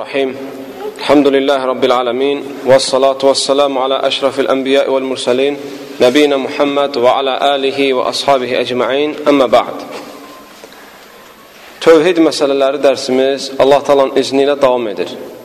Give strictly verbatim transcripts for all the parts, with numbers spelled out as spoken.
Bismillahirrahmanirrahim. Elhamdülillahi Rabbil alemin. Vessalatu vesselamu ala eşrafil enbiya vel mursalin. Nebina Muhammed ve ala alihi ve ashabihi ecma'in. Amma ba'd. Tövhid meseleleri dersimiz Allah Taala'nın izniyle devam edir.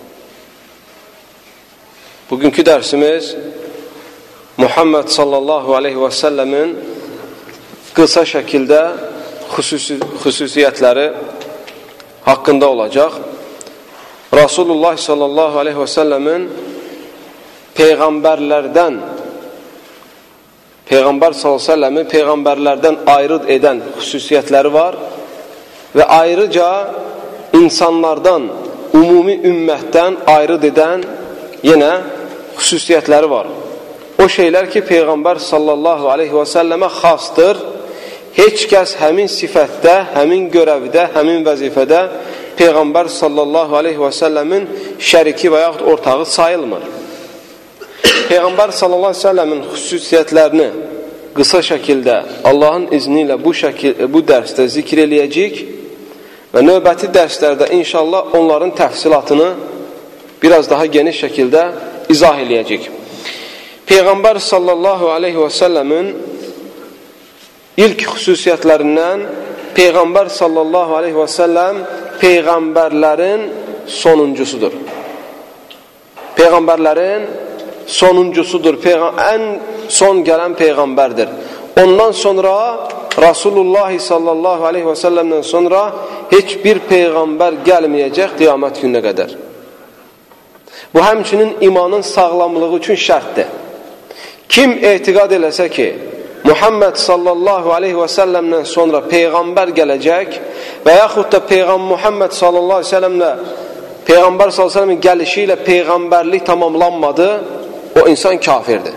Bugünkü dersimiz Muhammed sallallahu aleyhi ve sellemin kısa şekilde hususi, hususiyetleri hakkında olacak. Resulullah sallallahu aleyhi ve sellemin peygamberlerden Peygamber sallallahu aleyhi ve sellem'i peygamberlerden ayrı eden hususiyetleri var ve ayrıca insanlardan, umumi ümmetten ayrı eden yine hususiyetleri var. O şeyler ki Peygamber sallallahu aleyhi ve selleme xastır. Heç kəs həmin sifətdə, həmin görəvdə, həmin vəzifədə Peygamber sallallahu aleyhi ve sellemin şəriki və yaxud ortağı sayılmır. Peygamber sallallahu aleyhi ve sellemin xüsusiyyətlərini qısa şəkildə Allahın izniyle bu, şəkil, bu dərsdə zikr eləyəcək və növbəti dərslərdə inşallah onların təfsilatını biraz daha geniş şəkildə izah eləyəcək. Peygamber sallallahu aleyhi ve sellemin ilk xüsusiyyətlərindən Peygamber sallallahu aleyhi ve sellem peygamberlerin sonuncusudur. Peygamberlerin sonuncusudur. Peygam en son gelen peygamberdir. Ondan sonra Resulullah sallallahu aleyhi ve sellem'den sonra hiçbir peygamber gelmeyecek kıyamet gününe kadar. Bu həmçinin imanın sağlamlığı üçün şərtdir. Kim etiqad eləsə ki Muhammed sallallahu aleyhi ve sellem'den sonra peygamber gelecek ve yaxud da Peygamber Muhammed sallallahu aleyhi ve sellem'le Peygamber sallallahu aleyhi ve sellem'in gelişiyle peygamberlik tamamlanmadı, o insan kafirdir.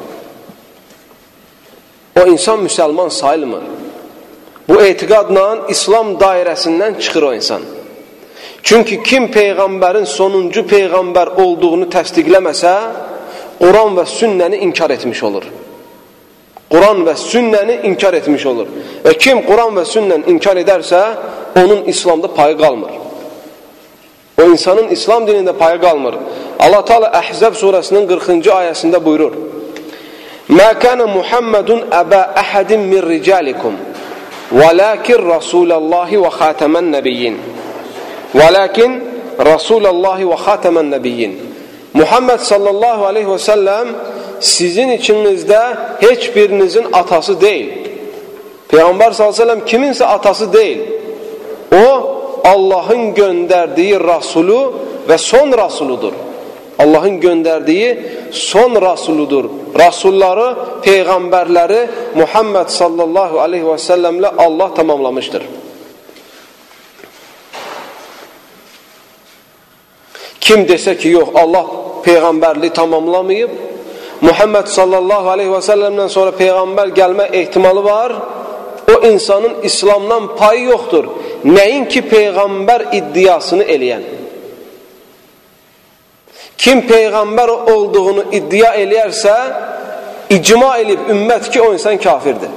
O insan Müslüman sayılmır. Bu etiqadla İslam dairəsindən çıxır o insan. Çünkü kim peygamberin sonuncu peygamber olduğunu təsdiqləməsə, Quran ve sünnəni inkar etmiş olur. Quran ve sünnəni inkar etmiş olur. Ve kim Quran ve sünnəni inkar ederse onun İslam'da payı kalmır. O insanın İslam dininde payı kalmır. Allah Teala Ahzab suresinin qırxıncı ayəsində buyurur: "Ma kana Muhammedun aba ahadin min ricalikum, walakin Rasulullahi ve khatamen nebiyyin." Walakin Rasulullahi ve khatamen nebiyyin. Muhammed sallallahu aleyhi ve sellem sizin içinizde hiçbirinizin atası değil. Peygamber sallallahu aleyhi ve sellem kiminse atası değil. O Allah'ın gönderdiği Resulü ve son Resuludur. Allah'ın gönderdiği son Resuludur. Resulları, peygamberleri Muhammed sallallahu aleyhi ve sellemle Allah tamamlamıştır. Kim dese ki yok Allah peygamberliği tamamlamayıp Muhammed sallallahu aleyhi ve sellem'den sonra peygamber gelme ihtimali var, o insanın İslam'dan payı yoktur. Neyin ki peygamber iddiasını eleyen. Kim peygamber olduğunu iddia eləyərsə, icma elib ümmət ki o insan kafirdir.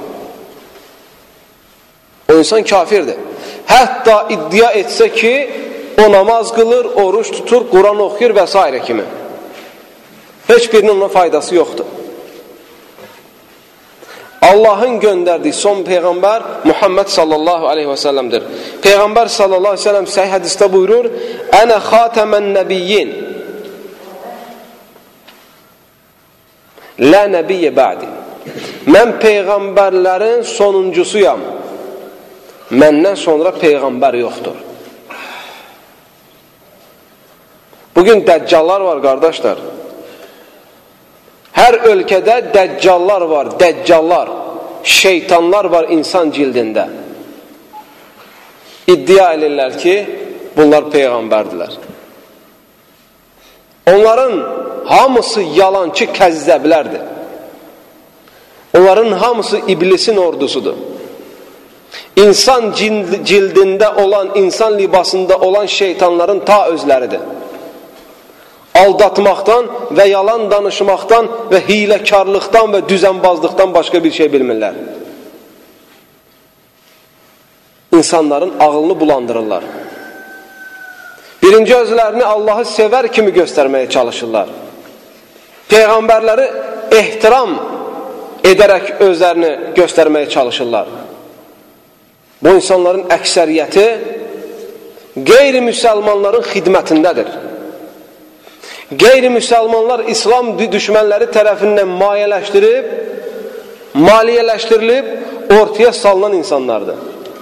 O insan kafirdir. Hətta iddia etsə ki o namaz qılır, oruç tutur, Quran oxuyur və s. kimi. Heç birinin ona faydası yoxdur. Allah'ın gönderdiği son peygamber Muhammed sallallahu aleyhi ve sellem'dir. Peygamber sallallahu aleyhi ve sellem sahih hadiste buyurur: "Ana khatamen nebiyyin. La nebiyye ba'di." Ben peygamberlerin sonuncusuyam. Menden sonra peygamber yoktur. Bugün deccallar var kardeşler. Her ülkede deccallar var, deccallar, şeytanlar var insan cildinde. İddia edirlər ki, bunlar peygamberdiler. Onların hamısı yalancı kəzzəblərdir. Onların hamısı iblisin ordusudur. İnsan cildinde olan, insan libasında olan şeytanların ta özləridir. Aldatmaqdan və yalan danışmaqdan və hiləkarlıqdan və düzənbazlıqdan başqa bir şey bilmirlər. İnsanların ağlını bulandırırlar. Birinci özlərini Allahı sevər kimi göstərməyə çalışırlar. Peyğəmbərləri ehtiram edərək özlərini göstərməyə çalışırlar. Bu insanların əksəriyyəti qeyri-müsəlmanların xidmətindədir. Qeyri-müsəlmanlar İslam düşmənləri tərəfindən mayələşdirib, maliyyələşdirilib, ortaya salınan insanlardır.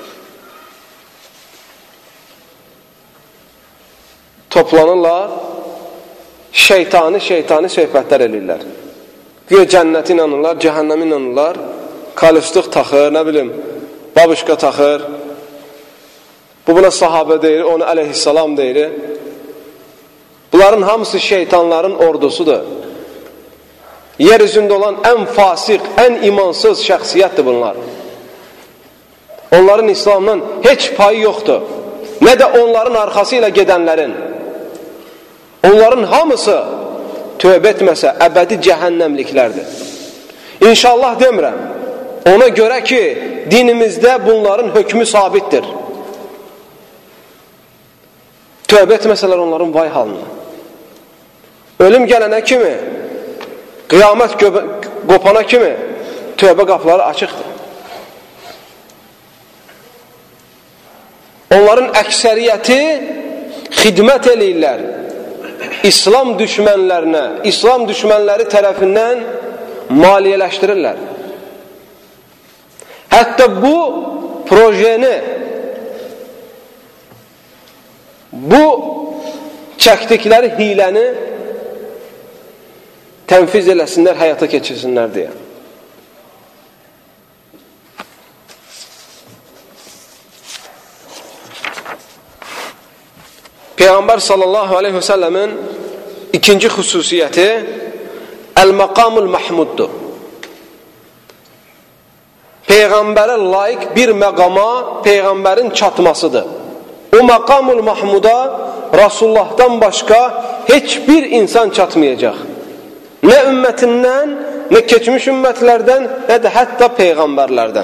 Toplanırlar, şeytani şeytani söhbətlər edirlər. Güya cənnəti inanırlar, cəhənnəmi inanırlar, kalüstük taxır, nə bilim, babışqa taxır. Bu buna sahabə deyir, onu əleyhissalam deyir. Bunların hamısı şeytanların ordusudur. Yer üzündə olan ən fasıq, ən imansız şəxsiyyətdir bunlar. Onların İslamdan heç payı yoxdur. Nə də onların arxası ilə gedənlərin. Onların hamısı tövbə etməsə əbədi cəhənnəmliklərdir. İnşallah demirəm. Ona görə ki, dinimizdə bunların hökmü sabitdir. Tövbə etməsələr onların vay halına. Ölüm gələnə kimi, qiyamət qopana kimi tövbə qapıları açıqdır. Onların əksəriyyəti xidmət eləyirlər İslam düşmənlərinə, İslam düşmənləri tərəfindən maliyyələşdirirlər. Hətta bu projeni, bu çəkdikləri hiləni tənfiz eləsinlər, həyata keçirsinlər deyə. Peyğəmbər sallallahu aleyhi və səlləmin ikinci xüsusiyyəti əl-məqamul mahmuddur. Peyğəmbərə layiq bir məqama Peyğəmbərin çatmasıdır. O məqamul mahmuda Rasulullahdan başqa heç bir insan çatmayacaq. Nə ümmətindən, nə keçmiş ümmətlərdən, nə də hətta Peyğəmbərlərdən.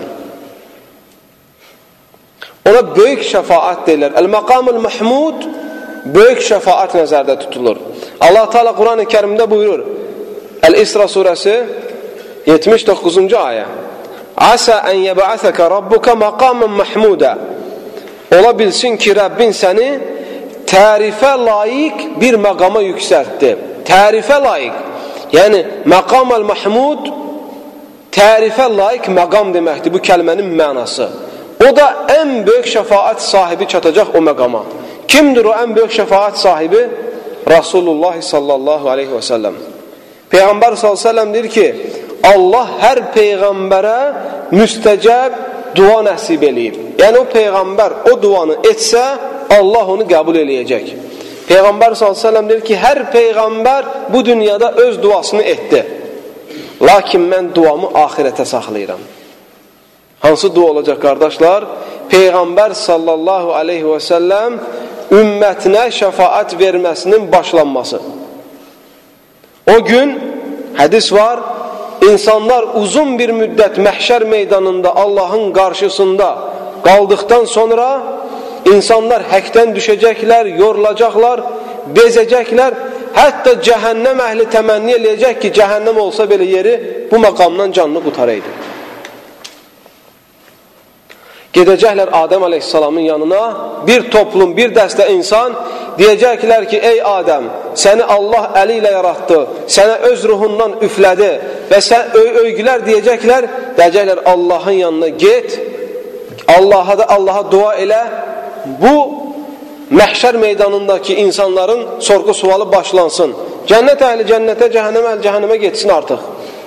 Ona böyük şəfaat deyirlər. Əl-məqamul mahmud böyük şəfaat nəzərdə tutulur. Allah Teala Quran-ı Kərimdə buyurur. Əl-İsra surəsi yetmiş doqquzuncu ayə. Asa an yeb'asaka rabbuka maqaman mahmuda. Ola bilsin ki, Rəbbin səni tərifə layiq bir məqama yüksəltdi. Tərifə layiq. Yəni məqam el-mahmud tərifə layiq məqam deməkdir bu kəlmənin mənası. O da ən böyük şəfaat sahibi çatacaq o məqama. Kimdir o ən böyük şəfaat sahibi? Rasulullah sallallahu aleyhi və səlləm. Peyğəmbər sallallahu aleyhi və səlləm deyir ki, Allah hər peyğəmbərə müstəcəb dua nəsib eləyib. Yəni o peyğəmbər o duanı etsə, Allah onu qəbul eləyəcək. Peyğəmbər sallallahu aleyhi və səlləm deyir ki, hər peyğəmbər bu dünyada öz duasını etdi. Lakin mən duamı axirətə saxlayıram. Hansı dua olacaq qardaşlar? Peyğəmbər sallallahu aleyhi və səlləm ümmətinə şəfaat verməsinin başlanması. O gün hədis var, insanlar uzun bir müddət məhşər meydanında Allahın qarşısında qaldıqdan sonra insanlar həkdən düşəcəklər, yorulacaqlar, bezəcəklər, hətta cəhənnəm əhli təmənni eləyəcək ki, cəhənnəm olsa belə yeri bu məqamdan canını qutaraydı. Gedəcəklər Adəm əleyhissalamın yanına, bir toplum, bir dəstə insan deyəcəklər ki, ey Adəm, səni Allah əli ilə yaratdı, sənə öz ruhundan üflədi və sən övgülər deyəcəklər, deyəcəklər Allahın yanına get, Allaha da Allaha dua elə, bu məhşər meydanındakı insanların sorğu sualı başlansın. Cənnət əhli cənnətə, cəhənnəm əhli cəhənnəmə getsin artıq.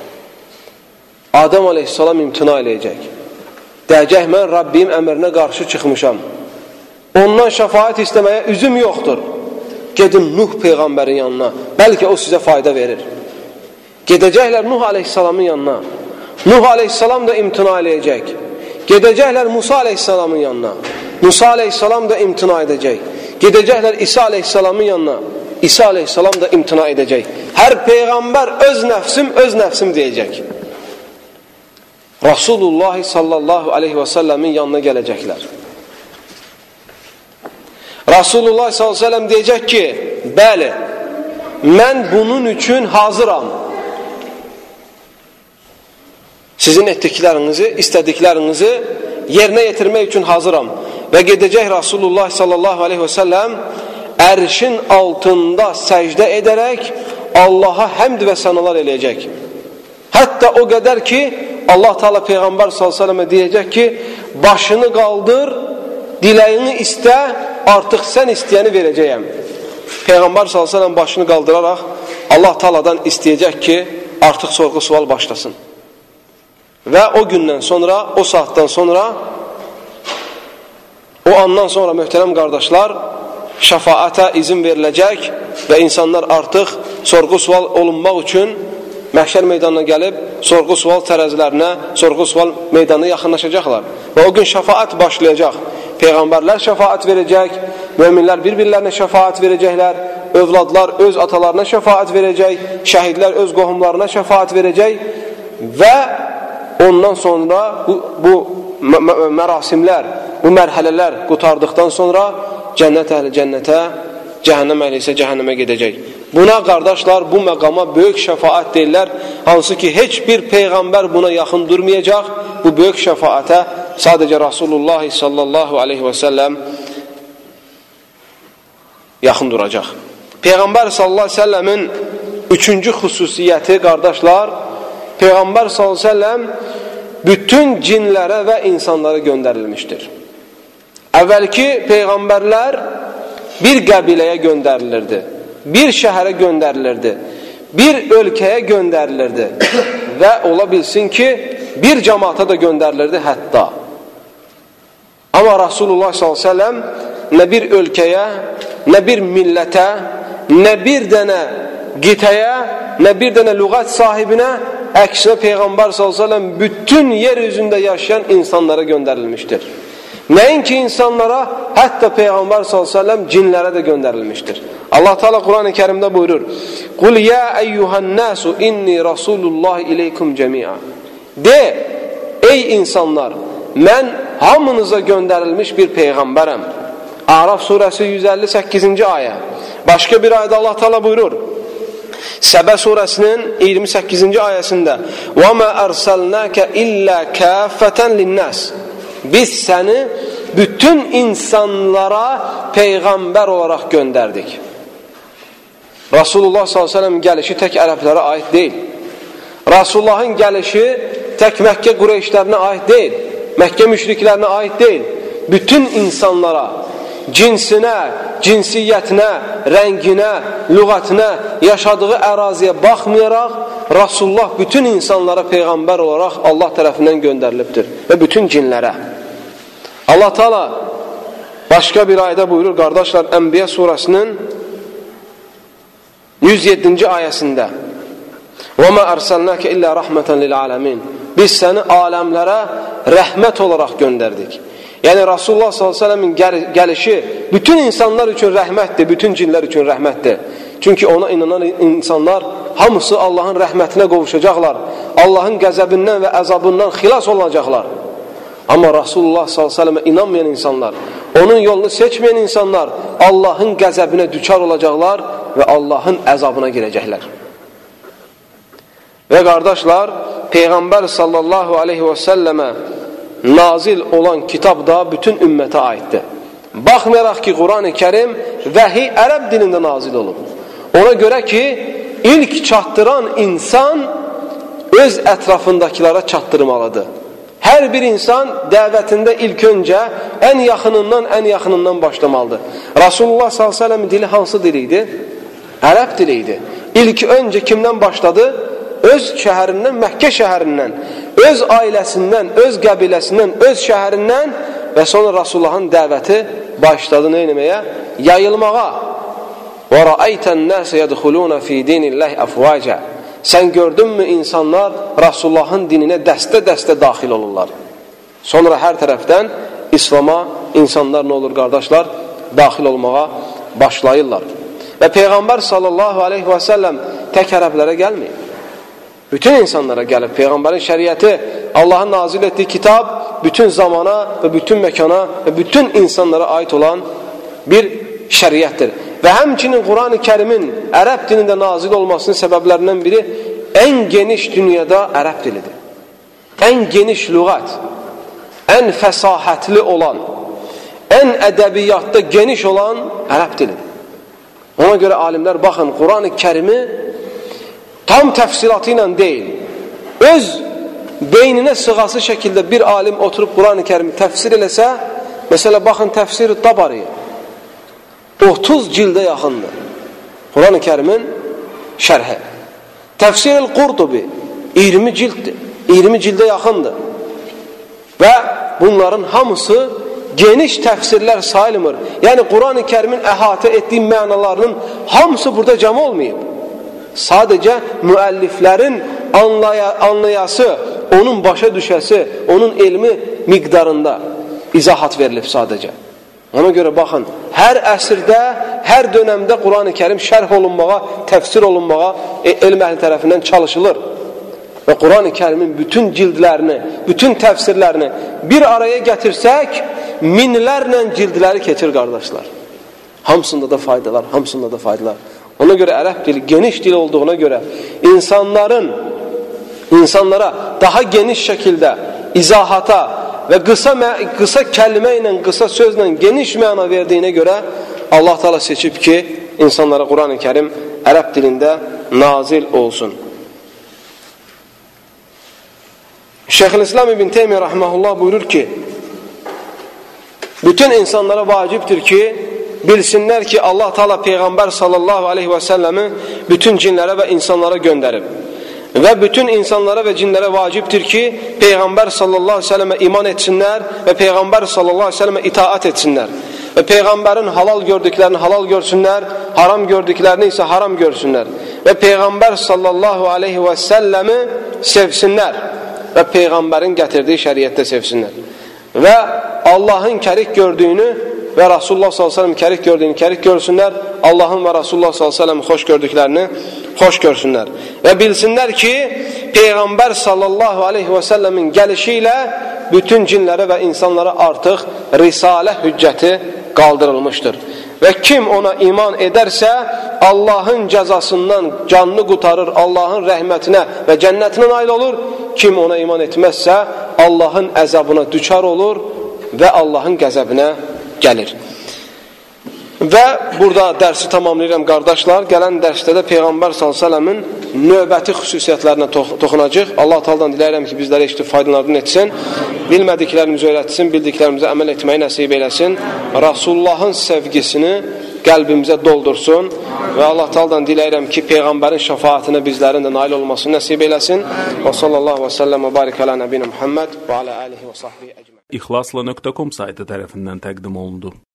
Adəm əleyhissalam imtina eləyəcək. Deyəcək, mən Rabbim əmrinə qarşı çıxmışam. Ondan şəfaət istəməyə üzüm yoxdur. Gedin Nuh peyğəmbərin yanına. Bəlkə o sizə fayda verir. Gedəcəklər Nuh əleyhissalamın yanına. Nuh əleyhissalam da imtina eləyəcək. Gedəcəklər Musa əleyhissalamın yanına. Musa əleyhissalam da imtina edəcək. Gedəcəklər İsa əleyhissalamın yanına. İsa əleyhissalam da imtina edəcək. Hər peyğəmbər öz nəfsim, öz nəfsim deyəcək. Rasulullah sallallahu aleyhi və səlləmin yanına gələcəklər. Rasulullah sallallahu aleyhi ve sellem deyəcək ki, bəli, mən bunun üçün hazıram. Sizin etdiklərinizi, istədiklərinizi yerinə yetirmək üçün hazıram. Və gedəcək Rasulullah sallallahu aleyhi və səlləm ərşin altında səcdə edərək Allaha həmd və sənalar eləyəcək. Hətta o qədər ki, Allah Teala Peyğəmbər sallallahu aleyhi və səlləmə deyəcək ki, başını qaldır, diləyini istə, artıq sən istəyəni verəcəyəm. Peyğəmbər sallallahu aleyhi və səlləm başını qaldıraraq Allah Teala'dan istəyəcək ki, artıq sorğu sual başlasın. Və o gündən sonra, o saatdan sonra, o andan sonra möhtərəm qardaşlar, şəfaətə izin veriləcək və insanlar artıq sorğu sual olunmaq üçün məhşər meydanına gəlib, sorğu sual tərəzilərinə, sorğu sual meydanına yaxınlaşacaqlar. Və o gün şəfaət başlayacaq. Peyğəmbərlər şəfaət verəcək, möminlər bir-birlərinə şəfaət verəcəklər, övladlar öz atalarına şəfaət verəcək, şəhidlər öz qohumlarına şəfaət verəcək və ondan sonra bu, bu mərasimlər, bu mərhələlər qutardıqdan sonra cənnət əhli cənnətə, cəhənnəm əhli isə cəhənnəmə gedəcək. Buna qardaşlar, bu məqama böyük şəfaət deyirlər, hansı ki heç bir peyğəmbər buna yaxın durmayacaq. Bu böyük şəfaətə sadəcə Rasulullah sallallahu aleyhi və səlləm yaxın duracaq. Peyğəmbər sallallahu aleyhi və səlləmin üçüncü xüsusiyyəti qardaşlar, Peyğəmbər sallallahu aleyhi və səlləm bütün cinlərə və insanlara göndərilmişdir. Əvvəlki peyğəmbərlər bir qəbiləyə göndərilirdi, bir şəhərə göndərilirdi, bir ölkəyə göndərilirdi və ola bilsin ki, bir cəmaata da göndərilirdi hətta. Amma Rasulullah sallallahu aleyhi ve sellem nə bir ölkəyə, nə bir millətə, nə bir dənə qitəyə, nə bir dənə lüğət sahibinə, əksinə Peyğəmbər sallallahu aleyhi ve sellem bütün yer üzündə yaşayan insanlara göndərilmişdir. Nəinki insanlara, hətta Peyğəmbər sallallahu aleyhi ve sellem cinlərə də göndərilmişdir. Allah Teala Quran-ı Kərimdə buyurur: "Qul ya eyyuhan-nasu inni rasulullah ileykum cemi'a." De, ey insanlar, mən hamınıza göndərilmiş bir peyğəmbərəm. A'raf surəsi yüz əlli səkkizinci ayə. Başqa bir ayədə Allah Teala buyurur: Səbə surəsinin iyirmi səkkizinci ayəsində: "Və ma arsalnaka illa kaffatan lin-nas." Biz səni bütün insanlara peyğəmbər olaraq göndərdik. Rasulullah sallallahu aleyhi ve sellem gəlişi tək ərəblərə aid deyil. Rasulullahın gəlişi tək Məkkə Qureyşlərinə aid deyil. Məkkə müşriklərinə aid deyil. Bütün insanlara, cinsinə, cinsiyyətinə, rənginə, lüğətinə, yaşadığı əraziyə baxmayaraq Rasulullah bütün insanlara peyğəmbər olaraq Allah tərəfindən göndərilibdir və bütün cinlərə. Allah Teala başqa bir ayədə buyurur qardaşlar, Ənbiya surəsinin yüz yeddinci ayəsində: "Və ma arsalnaka illa rahmatan lil alamin." Biz səni aləmlərə rəhmət olaraq göndərdik. Yəni Rasulullah sallallahu aleyhi ve sellemin gəlişi bütün insanlar üçün rəhmətdir, bütün cinlər üçün rəhmətdir. Çünki ona inanan insanlar hamısı Allahın rəhmətinə qovuşacaqlar. Allahın qəzəbindən və əzabından xilas olacaqlar. Amma Rasulullah sallallahu aleyhi ve sellemə inanmayan insanlar, onun yolunu seçməyən insanlar Allahın qəzəbinə düçar olacaqlar və Allahın əzabına girəcəklər. Və qardaşlar, Peyğəmbər sallallahu aleyhi ve sellemə nazil olan kitab da bütün ümmətə aiddir. Baxmayaraq ki, Quran-ı Kərim vəhi ərəb dilində nazil olub. Ona görə ki, ilk çatdıran insan öz ətrafındakilara çatdırmalıdır. Hər bir insan dəvətində ilk öncə ən yaxınından, ən yaxınından başlamalıdır. Rasulullah sallallahu aleyhi ve sellem dili hansı dili idi? Ərəb dili idi. İlk öncə kimdən başladı? Öz şəhərindən, Məkkə şəhərindən, öz ailəsindən, öz qəbiləsindən, öz şəhərindən və sonra Rasulullahın dəvəti başladı nə etməyə? Yayılmağa. Və rəaytən nəsə yədxuluna fi dinillahi afvaca. Sən gördünmü insanlar Rasulullahın dininə dəstə-dəstə daxil olurlar. Sonra hər tərəfdən İslam'a insanlar nə olur qardaşlar? Daxil olmağa başlayırlar. Və Peyğəmbər sallallahu aleyhi və səlləm tək ərəblərə gəlməyib. Bütün insanlara gəlib. Peyğəmbərin şəriəti, Allahın nazil etdiyi kitab bütün zamana və bütün məkana və bütün insanlara aid olan bir şəriətdir. Və həmçinin Quran-ı Kərimin ərəb dilində nazil olmasının səbəblərindən biri ən geniş dünyada ərəb dilidir. Ən geniş lüğət, ən fəsahətli olan, ən ədəbiyyatda geniş olan ərəb dilidir. Ona görə alimlər baxın, Quran-ı Kərimi tam təfsilatı ilə deyil, öz beyninə sığası şəkildə bir alim oturub Quran-ı Kərimi təfsir eləsə, məsələ baxın təfsir-i Tabari otuz cildə yaxındır. Quran-ı Kərimin şərhi. Təfsir-i Qurtubi iyirmi cilddir, iyirmi cildə yaxındır. Və bunların hamısı geniş təfsirlər sayılmır. Yəni Quran-ı Kərimin əhatə etdiyi mənalarının hamısı burada cəm olmayıb. Sadəcə müəlliflərin anlaya, anlayası, onun başa düşəsi, onun elmi miqdarında izahat verilib sadəcə. Ona görə baxın, hər əsrdə, hər dönəmdə Quran-ı Kərim şərh olunmağa, təfsir olunmağa e, elm əhli tərəfindən çalışılır. Və Quran-ı Kərimin bütün cildlərini, bütün təfsirlərini bir araya gətirsək, minlərlə cildləri keçir qardaşlar. Hamısında da faydalar, hamısında da faydalar. Ona görə ərəb dili geniş dil olduğuna görə insanların, insanlara daha geniş şəkildə izahata və qısa, qısa kəlmə ilə, qısa sözlə geniş məna verdiyinə görə Allah Teala seçib ki, insanlara Quran-ı Kərim ərəb dilində nazil olsun. Şeyxülislam İbn Teymiyyə rahmehullah buyurur ki, bütün insanlara vacibdir ki, bilsinlər ki, Allah Teala Peyğəmbər sallallahu aleyhi və səlləmi bütün cinlərə və insanlara göndərib. Və bütün insanlara və cinlərə vacibdir ki, Peyğəmbər sallallahu aleyhi və səlləmə iman etsinlər və Peyğəmbər sallallahu aleyhi və səlləmə itaat etsinlər. Və Peyğəmbərin halal gördüklərini halal görsünlər, haram gördüklərini isə haram görsünlər. Və Peyğəmbər sallallahu aleyhi və səlləmi sevsinlər və Peyğəmbərin gətirdiyi şəriətdə sevsinlər. Və Allahın kərik gördüyünü və Rasulullah sallallahu aleyhi və səlləm kərik gördüyünü kərik görsünlər, Allahın və Rasulullah sallallahu aleyhi və səlləm xoş gördüklərini xoş görsünlər. Və bilsinlər ki, Peyğəmbər sallallahu aleyhi və səlləmin gəlişi ilə bütün cinlərə və insanlara artıq risalə hüccəti qaldırılmışdır. Və kim ona iman edərsə, Allahın cəzasından canını qutarır, Allahın rəhmətinə və cənnətinə nail olur. Kim ona iman etməzsə, Allahın əzabına düçar olur və Allahın qəzəbinə gəlir. Və burada dərsi tamamlayıram qardaşlar. Gələn dərsdə də Peyğəmbər sallallahu əleyhi və səlləmin növbəti xüsusiyyətlərinə toxunacaq. Allah Taala'dan diləyirəm ki, bizlərə eşitib faydalarını etsin. Bilmədiklərimizi öyrətsin, bildiklərimizə əməl etməyi nəsib eləsin. Rasulullahın sevgisini qəlbimizə doldursun və Allah Taala'dan diləyirəm ki, Peyğəmbərin şəfaətinə bizlərin də nail olmasını nəsib eləsin. Və sallallahu və səlləm və barik alə nəbiyyə Muhammed və alə alihi və sahbihi əcmaîn. İxlasla nöqtə com saytı tərəfindən təqdim olundu.